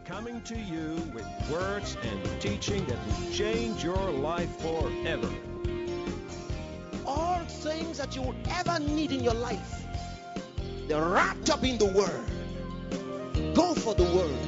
coming to you with words and teaching that will change your life forever. All things that you will ever need in your life, they're wrapped up in the Word. Go for the Word.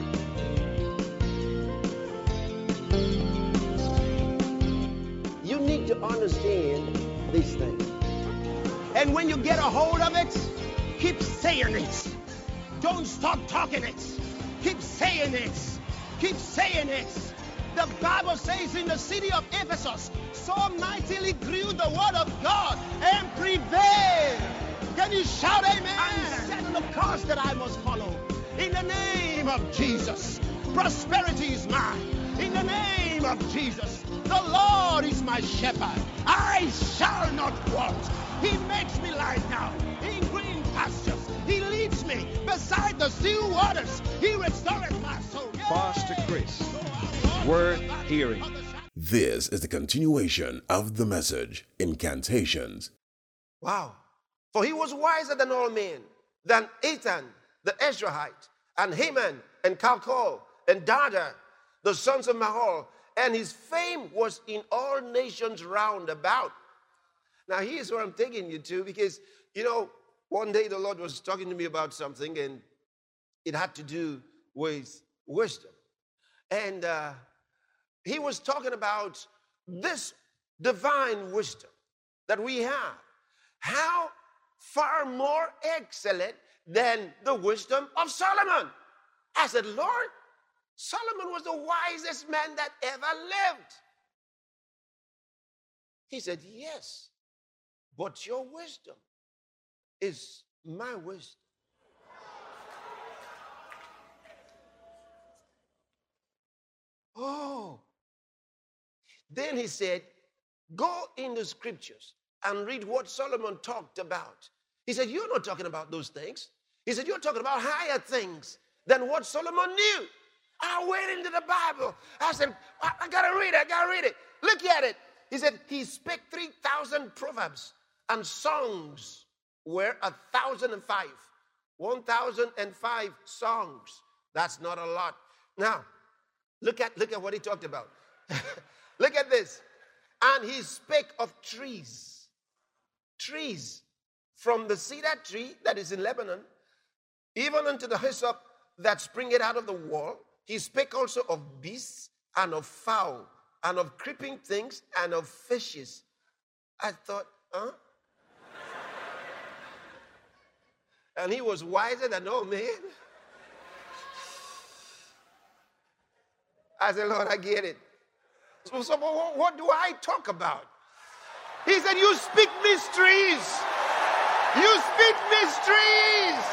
You need to understand these things. And when you get a hold of it, keep saying it. Don't stop talking it. Keep saying it. Keep saying it. The Bible says in the city of Ephesus, so mightily grew the word of God and prevailed. Can you shout amen? I'm setting the course that I must follow. In the name of Jesus, prosperity is mine. In the name of Jesus, the Lord is my shepherd. I shall not want. He makes me lie down in green pastures. He leads me beside the still waters. He restoreth my soul. Pastor Chris, worth hearing. This is the continuation of the message, Incantations. Wow. For he was wiser than all men, than Ethan, the Ezrahite, and Heman, and Calcol, and Dada, the sons of Mahol, and his fame was in all nations round about. Now, here's where I'm taking you to, because, one day the Lord was talking to me about something, and it had to do with wisdom. And he was talking about this divine wisdom that we have. How far more excellent than the wisdom of Solomon. I said, Lord, Solomon was the wisest man that ever lived. He said, yes, but your wisdom is my wisdom. Oh. Then he said, go in the scriptures and read what Solomon talked about. He said, you're not talking about those things. He said, you're talking about higher things than what Solomon knew. I went into the Bible. I said, I gotta read it. Look at it. He said, he spake 3,000 proverbs, and songs were 1,005. 1,005 songs. That's not a lot. Now, look at what he talked about. Look at this. And he spake of trees. Trees. From the cedar tree that is in Lebanon, even unto the hyssop that springeth out of the wall. He spake also of beasts and of fowl and of creeping things and of fishes. I thought, huh? And he was wiser than all men. I said, Lord, I get it. So what do I talk about? He said, you speak mysteries. You speak mysteries.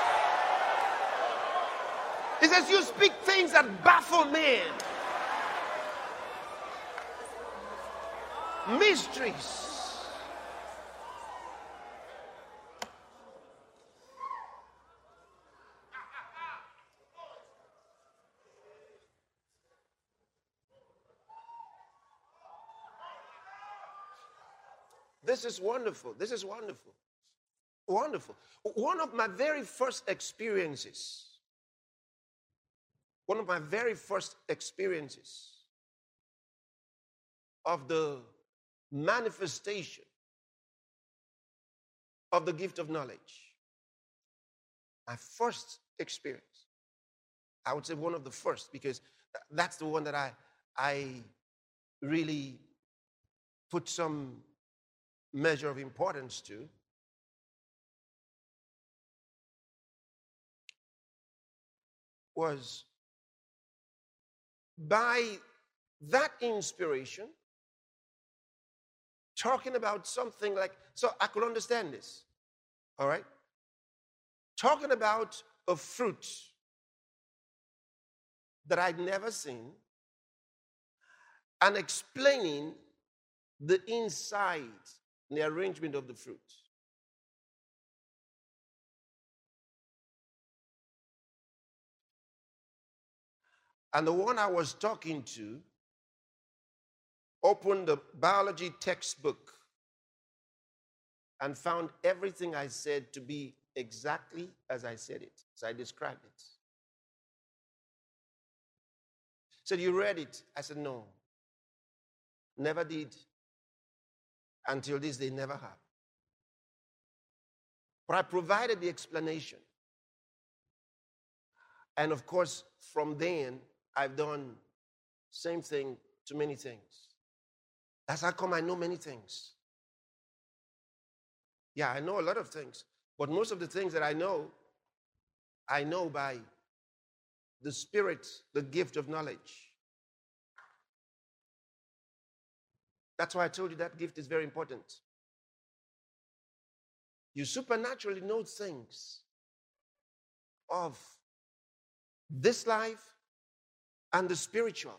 He says, you speak things that baffle men. Mysteries. This is wonderful. This is wonderful. Wonderful. One of my very first experiences of the manifestation of the gift of knowledge, my first experience, I would say one of the first, because that's the one that I really put some measure of importance to, was by that inspiration, talking about something like, so I could understand this, all right? Talking about a fruit that I'd never seen and explaining the inside, the arrangement of the fruit. And the one I was talking to opened the biology textbook and found everything I said to be exactly as I said it, as I described it. Said, you read it? I said, no. Never did. Until this day, never have. But I provided the explanation. And of course, from then, I've done same thing to many things. That's how come I know many things. Yeah, I know a lot of things. But most of the things that I know by the Spirit, the gift of knowledge. That's why I told you that gift is very important. You supernaturally know things of this life and the spiritual.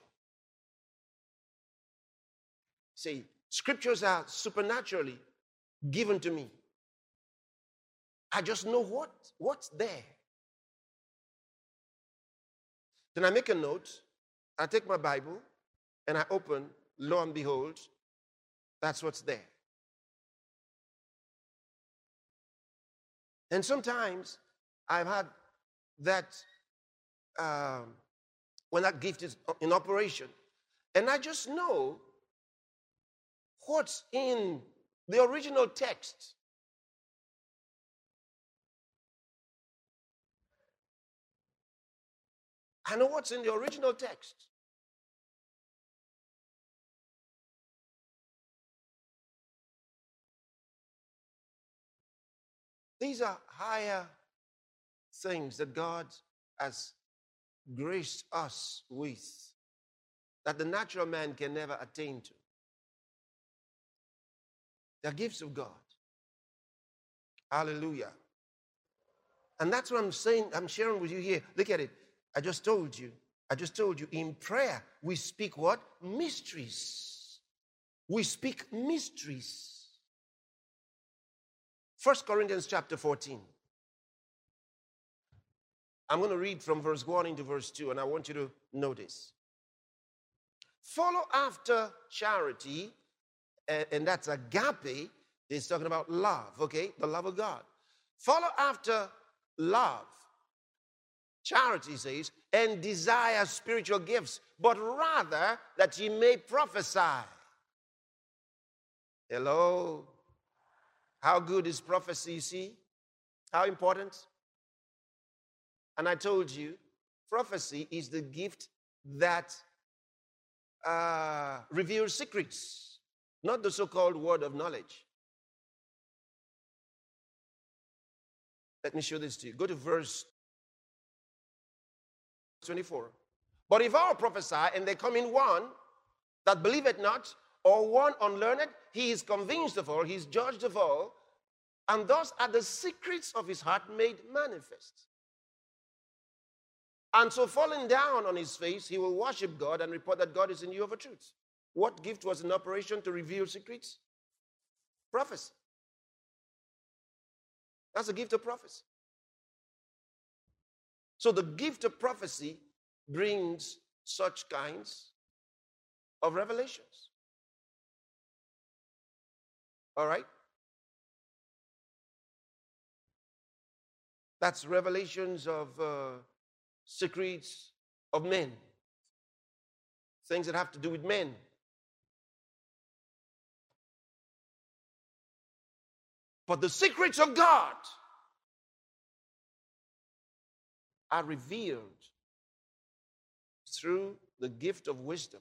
See, scriptures are supernaturally given to me. I just know what's there. Then I make a note, I take my Bible, and I open, lo and behold, that's what's there. And sometimes I've had that, when that gift is in operation, and I just know what's in the original text. I know what's in the original text. These are higher things that God has graced us with, that the natural man can never attain to. They're gifts of God. Hallelujah. And that's what I'm saying, I'm sharing with you here. Look at it. I just told you, in prayer, we speak what? Mysteries. We speak mysteries. 1 Corinthians chapter 14. I'm going to read from verse 1 into verse 2, and I want you to notice. Follow after charity, and that's agape. It's talking about love, okay? The love of God. Follow after love. Charity says, and desire spiritual gifts, but rather that ye may prophesy. Hello? How good is prophecy, you see? How important? And I told you, prophecy is the gift that reveals secrets, not the so-called word of knowledge. Let me show this to you. Go to verse 24. But if all prophesy, and they come in one that believeth not, or one unlearned, he is convinced of all, he is judged of all, and thus are the secrets of his heart made manifest. And so falling down on his face, he will worship God and report that God is in you of a truth. What gift was in operation to reveal secrets? Prophecy. That's the gift of prophecy. So the gift of prophecy brings such kinds of revelations. All right? That's revelations of secrets of men. Things that have to do with men. But the secrets of God are revealed through the gift of wisdom,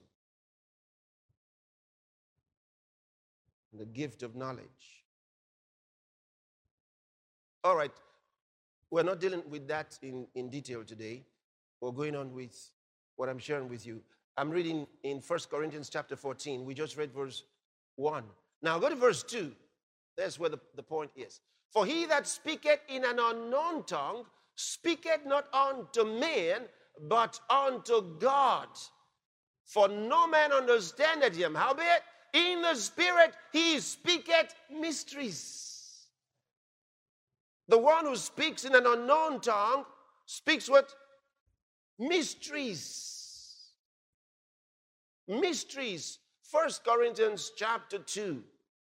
the gift of knowledge. All right, we're not dealing with that in detail today. We're going on with what I'm sharing with you. I'm reading in 1 Corinthians chapter 14. We just read verse 1. Now go to verse 2. That's where the point is. For he that speaketh in an unknown tongue speaketh not unto men, but unto God. For no man understandeth him. Howbeit, in the Spirit he speaketh mysteries. The one who speaks in an unknown tongue speaks what? Mysteries. Mysteries. 1 Corinthians chapter 2.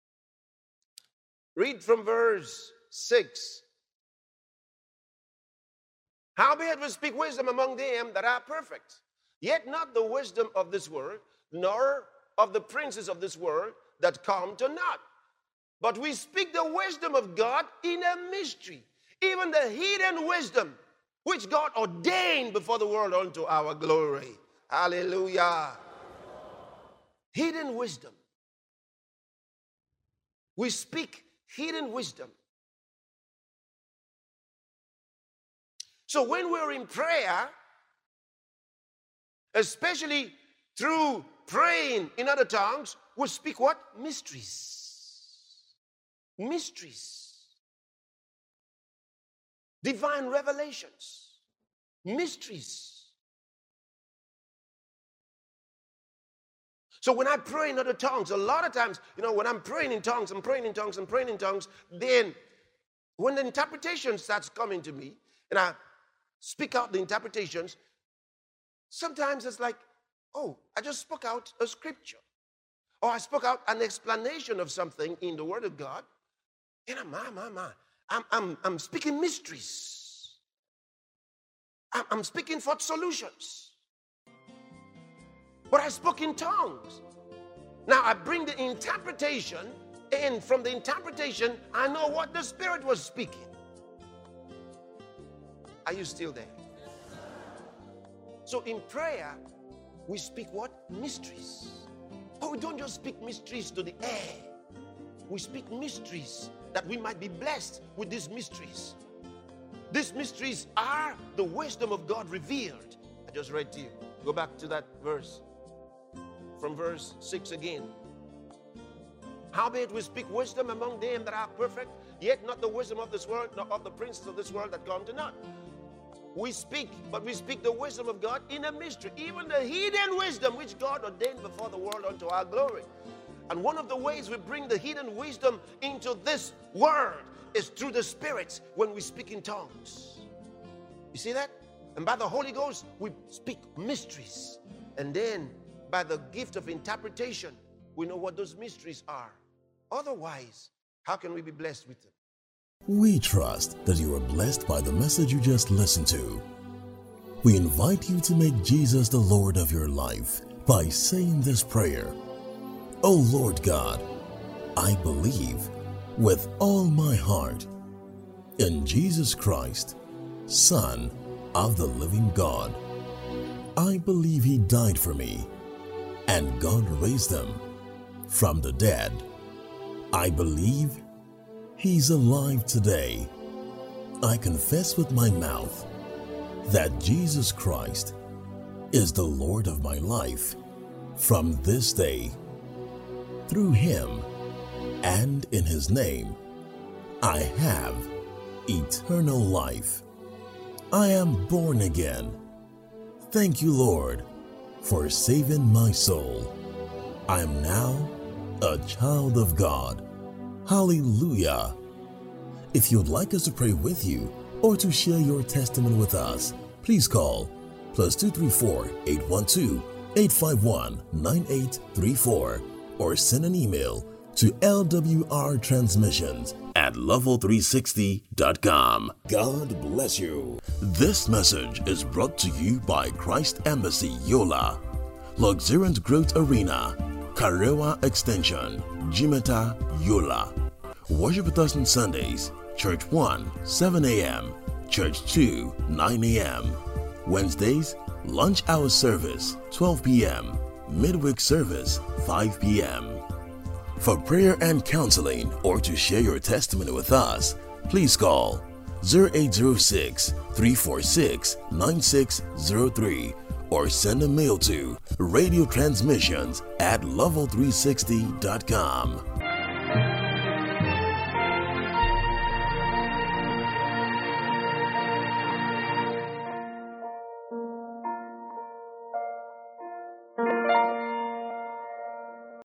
Read from verse 6. Howbeit we speak wisdom among them that are perfect, yet not the wisdom of this world, nor of the princes of this world that come to naught. But we speak the wisdom of God in a mystery, even the hidden wisdom which God ordained before the world unto our glory. Hallelujah. Hidden wisdom. We speak hidden wisdom. So when we're in prayer, especially through praying in other tongues, we speak what? Mysteries. Mysteries. Divine revelations. Mysteries. So when I pray in other tongues, a lot of times, when I'm praying in tongues, then when the interpretation starts coming to me, and I speak out the interpretations, sometimes it's like, oh, I just spoke out a scripture. Or I spoke out an explanation of something in the Word of God. And I'm speaking mysteries. I'm speaking for solutions. But I spoke in tongues. Now I bring the interpretation, and from the interpretation, I know what the Spirit was speaking. Are you still there? So in prayer, we speak what? Mysteries. But we don't just speak mysteries to the air. We speak mysteries that we might be blessed with these mysteries. These mysteries are the wisdom of God revealed. I just read to you. Go back to that verse. From verse 6 again. Howbeit we speak wisdom among them that are perfect, yet not the wisdom of this world, nor of the princes of this world that come to naught. We speak the wisdom of God in a mystery, even the hidden wisdom which God ordained before the world unto our glory. And one of the ways we bring the hidden wisdom into this world is through the Spirit when we speak in tongues. You see that? And by the Holy Ghost, we speak mysteries. And then by the gift of interpretation, we know what those mysteries are. Otherwise, how can we be blessed with them? We trust that you are blessed by the message you just listened to. We invite you to make Jesus the Lord of your life by saying this prayer. O Lord God, I believe with all my heart in Jesus Christ, Son of the living God. I believe He died for me, and God raised Him from the dead. I believe He's alive today. I confess with my mouth that Jesus Christ is the Lord of my life from this day. Through Him and in His name, I have eternal life. I am born again. Thank you, Lord, for saving my soul. I am now a child of God. Hallelujah. If you'd like us to pray with you or to share your testimony with us, please call +234 812 851 9834 or send an email to lwrtransmissions@level360.com. God bless you. This message is brought to you by Christ Embassy Yola, Luxuriant Growth Arena, Karewa Extension, Jimeta, Yola. Worship with us on Sundays, Church 1, 7 a.m., Church 2, 9 a.m. Wednesdays, lunch hour service, 12 p.m., midweek service, 5 p.m. For prayer and counseling or to share your testimony with us, please call 0806 346 9603 or send a mail to radiotransmissions@level360.com.